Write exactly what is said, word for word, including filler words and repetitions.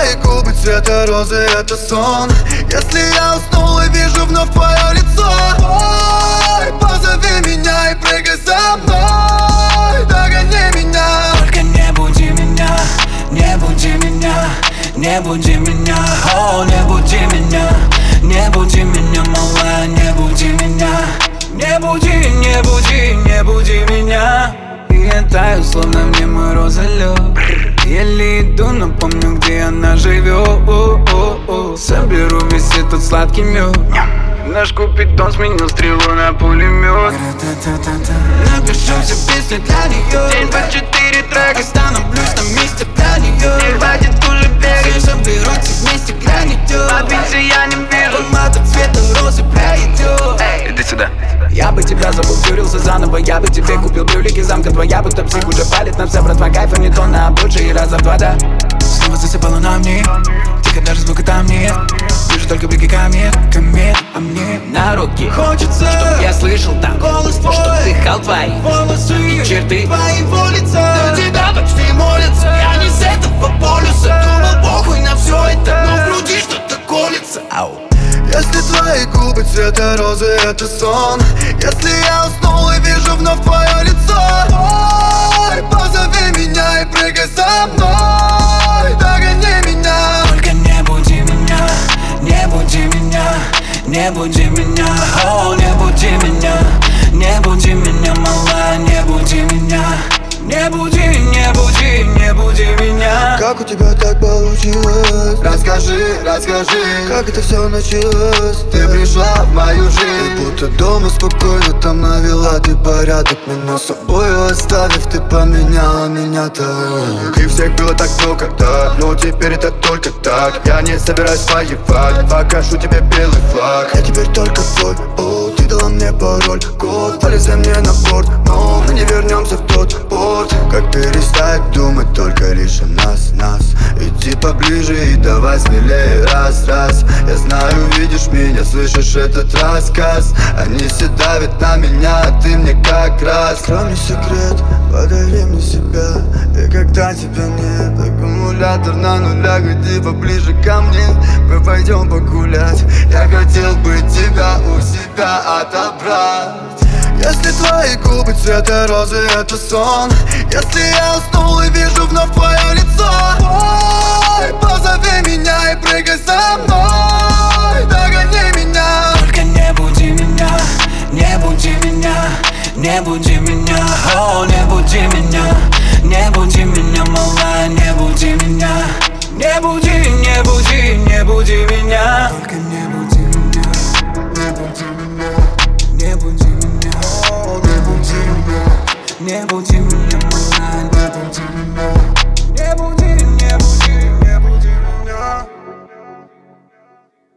твои губы цвета розы, это сон. Если я уснул и вижу вновь твое лицо, ой, позови меня и прыгай за мной, догони меня. Только не буди меня, не буди меня, не буди меня, о, не буди меня, не буди меня, малая, не буди меня. Не буди, не буди, не буди меня. И я таю, словно в нем морозолед. Еле иду, но помню, где она живет. Соберу весь этот сладкий мед. Наш купидон сменил стрелу на пулемет. Напишу все песни для нее. День по четыре трека, становлюсь на месте для нее. Не хватит уже бегать, все соберутся вместе для нее. Побиться я не вижу, мата цвета розы пройдет. Иди сюда. Я бы тебя забутюрился заново, я бы тебе купил брюлики, замка твоя, будто псих уже палит. На вся братва кайфа не то на обочи и раза в два, да. Снова засыпала на мне, тихо, даже звука там нет. Вижу только блики комет, комет, а мне на руки хочется, чтоб я слышал там голос твой, чтоб дыхал твои волосы и черты твоего лица. На тебя почти молятся, я не с этого полюса. Думал, похуй на все это, но в груди что-то колется. Ау. Если твои губы цвета розы, это сон. Если я уснул и вижу вновь твое лицо, ой, позови меня и прыгай за мной, догони меня. Только не буди меня, не буди меня, не буди меня, о, не буди меня, не буди меня, малая, не буди меня. Не буди, не буди, не буди меня. Как у тебя так получилось? Расскажи, расскажи, как это все началось? Ты пришла в мою жизнь, будто дома спокойно там навела ты порядок. Меня с собой оставив, ты поменяла меня-то. И всех было так много, да, но теперь это только так. Я не собираюсь воевать, покажу тебе белый флаг. Я теперь только твой, о, ты дала мне пароль, код. Полезай мне на борт, но мы не вернемся в тот порт. Как перестать думать только лишь о нас, нас. Иди поближе и давай смелее, раз, раз. Я знаю, видишь меня, слышишь этот рассказ. Они все давят на меня, а ты мне как раз. Открой мне секрет, подари мне себя. И когда тебя нет, аккумулятор на нулях. Иди поближе ко мне, мы пойдем погулять. Я хотел бы тебя у себя отобрать. Если твои губы цвета розы, это сон. Если я уснул и вижу вновь твое лицо, ой, позови меня и прыгай за мной, догони меня. Только не буди меня, не буди меня, не буди меня, о, не буди меня, не буди меня, малая, не буди меня. Не буди, не буди, не буди меня. Только не буди меня, не буди меня, не буди меня, не буди меня, не буди меня.